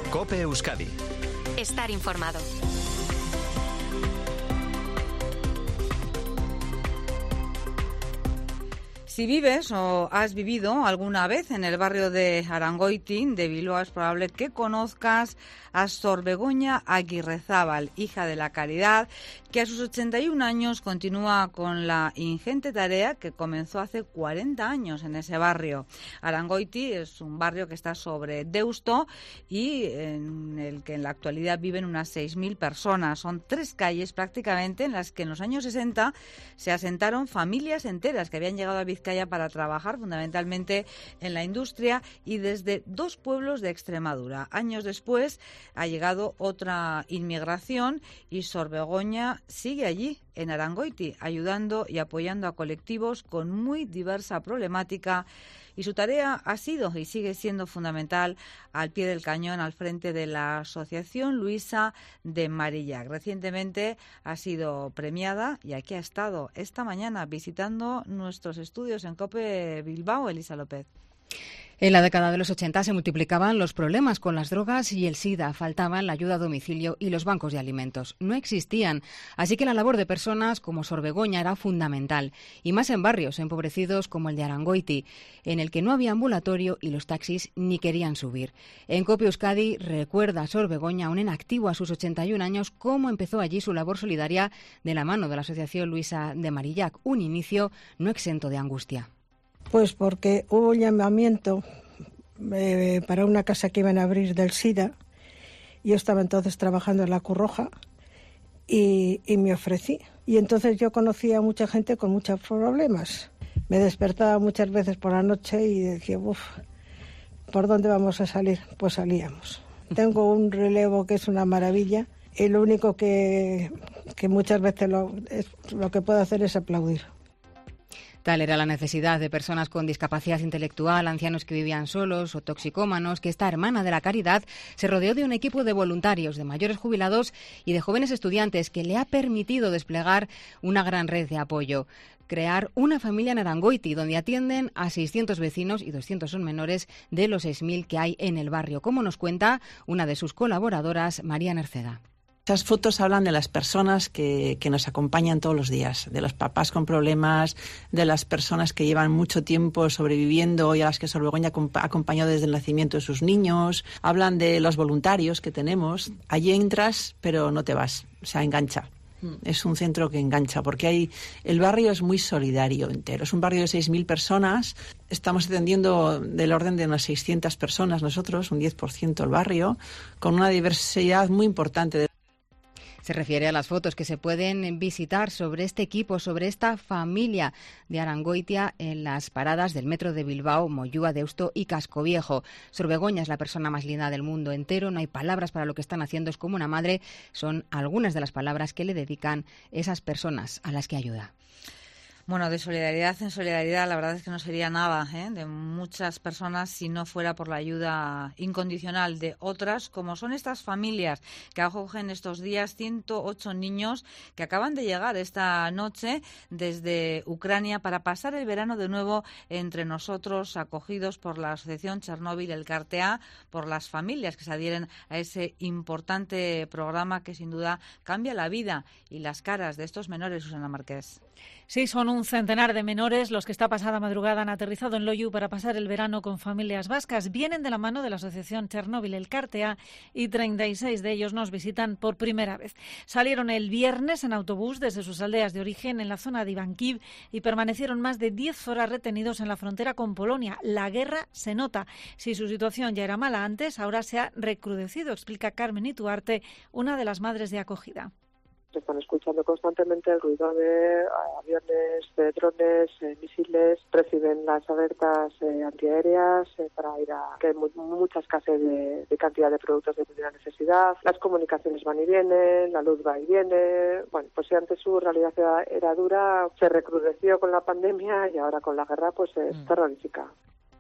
COPE Euskadi. Estar informado. Si vives o has vivido alguna vez en el barrio de Arangoiti de Bilbao, es probable que conozcas a Sor Begoña Aguirrezábal, hija de la Caridad, que a sus 81 años continúa con la ingente tarea que comenzó hace 40 años en ese barrio. Arangoiti es un barrio que está sobre Deusto y en el que en la actualidad viven unas 6.000 personas. Son 3 calles prácticamente en las que en los años 60 se asentaron familias enteras que habían llegado a Vizcaya para trabajar fundamentalmente en la industria y desde 2 pueblos de Extremadura. Años después ha llegado otra inmigración y Sor Begoña sigue allí, en Arangoiti, ayudando y apoyando a colectivos con muy diversa problemática, y su tarea ha sido y sigue siendo fundamental al pie del cañón al frente de la Asociación Luisa de Marillac. Recientemente ha sido premiada y aquí ha estado esta mañana visitando nuestros estudios en COPE Bilbao, Elisa López. En la década de los 80 se multiplicaban los problemas con las drogas y el SIDA, faltaban la ayuda a domicilio y los bancos de alimentos. No existían, así que la labor de personas como Sor Begoña era fundamental, y más en barrios empobrecidos como el de Arangoiti, en el que no había ambulatorio y los taxis ni querían subir. En COPE Euskadi recuerda a Sor Begoña, aún en activo a sus 81 años, cómo empezó allí su labor solidaria de la mano de la Asociación Luisa de Marillac, un inicio no exento de angustia. Pues porque hubo un llamamiento para una casa que iban a abrir del SIDA. Yo estaba entonces trabajando en la Cruz Roja y me ofrecí. Y entonces yo conocía a mucha gente con muchos problemas. Me despertaba muchas veces por la noche y decía, ¿por dónde vamos a salir? Pues salíamos. Tengo un relevo que es una maravilla y lo único que muchas veces lo que puedo hacer es aplaudir. Tal era la necesidad de personas con discapacidad intelectual, ancianos que vivían solos o toxicómanos, que esta hermana de la Caridad se rodeó de un equipo de voluntarios, de mayores jubilados y de jóvenes estudiantes que le ha permitido desplegar una gran red de apoyo. Crear una familia en Arangoiti, donde atienden a 600 vecinos y 200 son menores de los 6.000 que hay en el barrio, como nos cuenta una de sus colaboradoras, María Nerceda. Esas fotos hablan de las personas que nos acompañan todos los días, de los papás con problemas, de las personas que llevan mucho tiempo sobreviviendo y a las que Sor Begoña ha acompañado desde el nacimiento de sus niños. Hablan de los voluntarios que tenemos. Allí entras, pero no te vas, o sea, engancha. Es un centro que engancha, porque el barrio es muy solidario entero. Es un barrio de 6.000 personas. Estamos atendiendo del orden de unas 600 personas nosotros, un 10% el barrio, con una diversidad muy importante. Se refiere a las fotos que se pueden visitar sobre este equipo, sobre esta familia de Arangoitia en las paradas del metro de Bilbao, Moyúa, Deusto y Casco Viejo. Sor Begoña es la persona más linda del mundo entero, no hay palabras para lo que están haciendo, es como una madre. Son algunas de las palabras que le dedican esas personas a las que ayuda. Bueno, de solidaridad en solidaridad, la verdad es que no sería nada de muchas personas si no fuera por la ayuda incondicional de otras, como son estas familias que acogen estos días 108 niños que acaban de llegar esta noche desde Ucrania para pasar el verano de nuevo entre nosotros, acogidos por la Asociación Chernóbil Elkartea, por las familias que se adhieren a ese importante programa que sin duda cambia la vida y las caras de estos menores, Susana Márquez. Sí, son un centenar de menores los que esta pasada madrugada han aterrizado en Loiu para pasar el verano con familias vascas. Vienen de la mano de la Asociación Chernóbil Elkartea y 36 de ellos nos visitan por primera vez. Salieron el viernes en autobús desde sus aldeas de origen en la zona de Ivánkiv y permanecieron más de 10 horas retenidos en la frontera con Polonia. La guerra se nota. Si su situación ya era mala antes, ahora se ha recrudecido, explica Carmen Ituarte, una de las madres de acogida. Se están escuchando constantemente el ruido de aviones, de drones, misiles. Reciben las alertas antiaéreas para ir a... que hay mucha escasez de cantidad de productos de primera necesidad. Las comunicaciones van y vienen, la luz va y viene. Bueno, pues si antes su realidad era dura, se recrudeció con la pandemia y ahora con la guerra pues es terrorífica.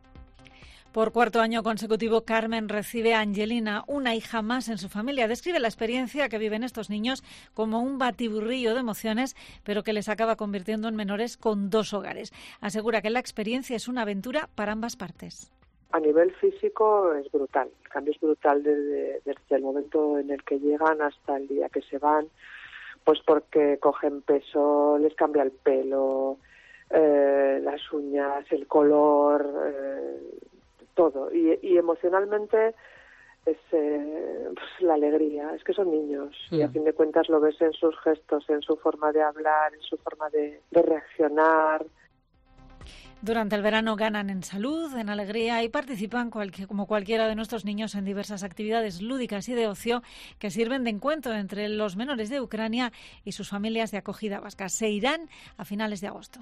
Por cuarto año consecutivo, Carmen recibe a Angelina, una hija más en su familia. Describe la experiencia que viven estos niños como un batiburrillo de emociones, pero que les acaba convirtiendo en menores con 2 hogares. Asegura que la experiencia es una aventura para ambas partes. A nivel físico es brutal, el cambio es brutal desde el momento en el que llegan hasta el día que se van, pues porque cogen peso, les cambia el pelo, las uñas, el color, todo. Y emocionalmente es pues la alegría, es que son niños y a fin de cuentas lo ves en sus gestos, en su forma de hablar, en su forma de reaccionar. Durante el verano ganan en salud, en alegría y participan como cualquiera de nuestros niños en diversas actividades lúdicas y de ocio que sirven de encuentro entre los menores de Ucrania y sus familias de acogida vascas. Se irán a finales de agosto.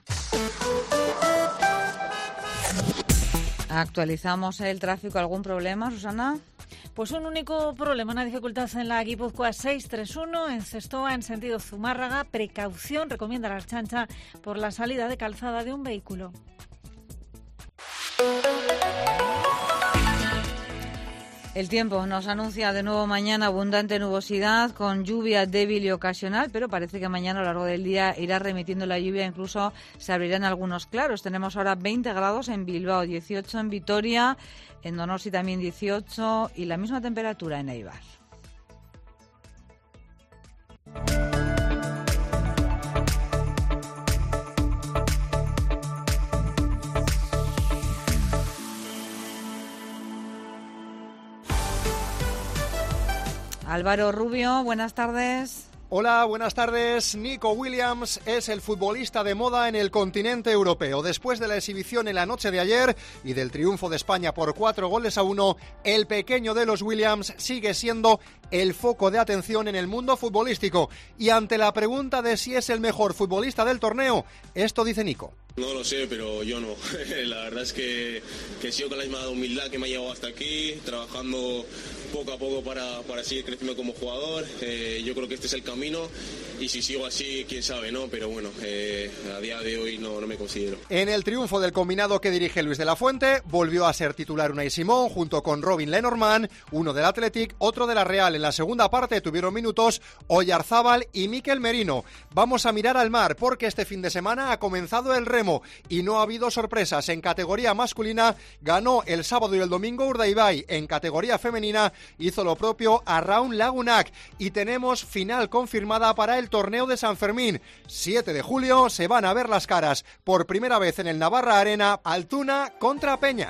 Actualizamos el tráfico. ¿Algún problema, Susana? Pues un único problema, una dificultad en la Guipúzcoa 631, en Zestoa, en sentido Zumárraga. Precaución, recomienda la Ertzaintza por la salida de calzada de un vehículo. El tiempo nos anuncia de nuevo mañana abundante nubosidad con lluvia débil y ocasional, pero parece que mañana a lo largo del día irá remitiendo la lluvia, incluso se abrirán algunos claros. Tenemos ahora 20 grados en Bilbao, 18 en Vitoria, en Donosti también 18 y la misma temperatura en Eibar. Álvaro Rubio, buenas tardes. Hola, buenas tardes. Nico Williams es el futbolista de moda en el continente europeo. Después de la exhibición en la noche de ayer y del triunfo de España por 4-1, el pequeño de los Williams sigue siendo el foco de atención en el mundo futbolístico. Y ante la pregunta de si es el mejor futbolista del torneo, esto dice Nico. No lo sé, pero yo no. La verdad es que sigo con la misma humildad que me ha llevado hasta aquí, trabajando poco a poco para seguir creciendo como jugador. Yo creo que este es el camino y si sigo así, quién sabe, ¿no? Pero bueno, a día de hoy no me considero. En el triunfo del combinado que dirige Luis de la Fuente, volvió a ser titular Unai Simón junto con Robin Lenormand, uno del Athletic, otro de la Real. En la segunda parte tuvieron minutos Oyarzábal y Mikel Merino. Vamos a mirar al mar porque este fin de semana ha comenzado el remo y no ha habido sorpresas. En categoría masculina ganó el sábado y el domingo Urdaibai. En categoría femenina hizo lo propio Arraun Lagunac y tenemos final confirmada para el torneo de San Fermín. 7 de julio se van a ver las caras por primera vez en el Navarra Arena, Altuna contra Peña.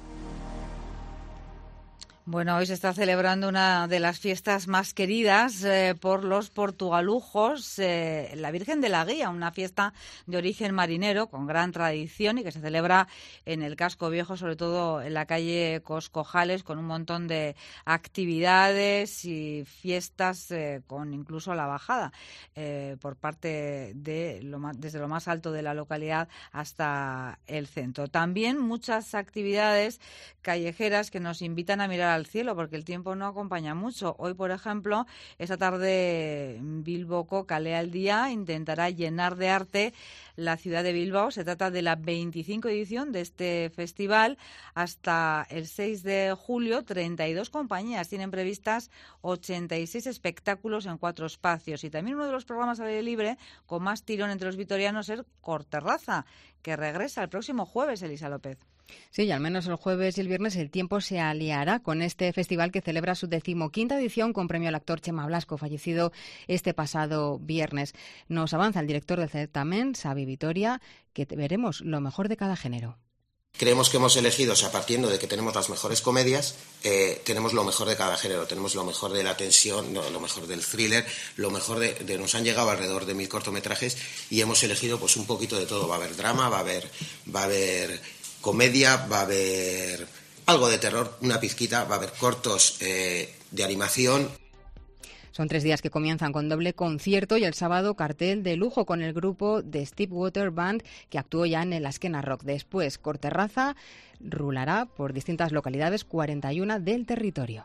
Bueno, hoy se está celebrando una de las fiestas más queridas por los portugalujos, la Virgen de la Guía, una fiesta de origen marinero con gran tradición y que se celebra en el casco viejo, sobre todo en la calle Coscojales, con un montón de actividades y fiestas con incluso la bajada por parte de desde lo más alto de la localidad hasta el centro. También muchas actividades callejeras que nos invitan a mirar al cielo porque el tiempo no acompaña mucho. Hoy, por ejemplo, esta tarde Bilboko Kalea al Día intentará llenar de arte la ciudad de Bilbao. Se trata de la 25 edición de este festival. Hasta el 6 de julio, 32 compañías tienen previstas 86 espectáculos en 4 espacios. Y también uno de los programas al aire libre con más tirón entre los vitorianos es Corterraza, que regresa el próximo jueves, Elisa López. Sí, y al menos el jueves y el viernes el tiempo se aliará con este festival que celebra su 15ª edición con premio al actor Chema Blasco, fallecido este pasado viernes. Nos avanza el director del certamen, Xavi Vitoria, que veremos lo mejor de cada género. Creemos que hemos elegido, o sea, partiendo de que tenemos las mejores comedias, tenemos lo mejor de cada género, tenemos lo mejor de la tensión, lo mejor del thriller, lo mejor de nos han llegado alrededor de 1000 cortometrajes y hemos elegido pues un poquito de todo. Va a haber drama, va a haber comedia, va a haber algo de terror, una pizquita, va a haber cortos de animación. Son 3 días que comienzan con doble concierto y el sábado cartel de lujo con el grupo de Steve Water Band que actuó ya en el Askena Rock. Después, Corterraza rulará por distintas localidades, 41 del territorio.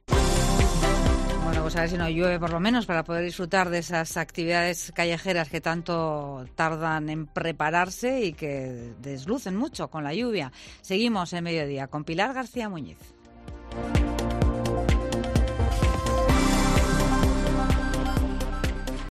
Bueno, pues a ver si no llueve por lo menos para poder disfrutar de esas actividades callejeras que tanto tardan en prepararse y que deslucen mucho con la lluvia. Seguimos en Mediodía con Pilar García Muñiz.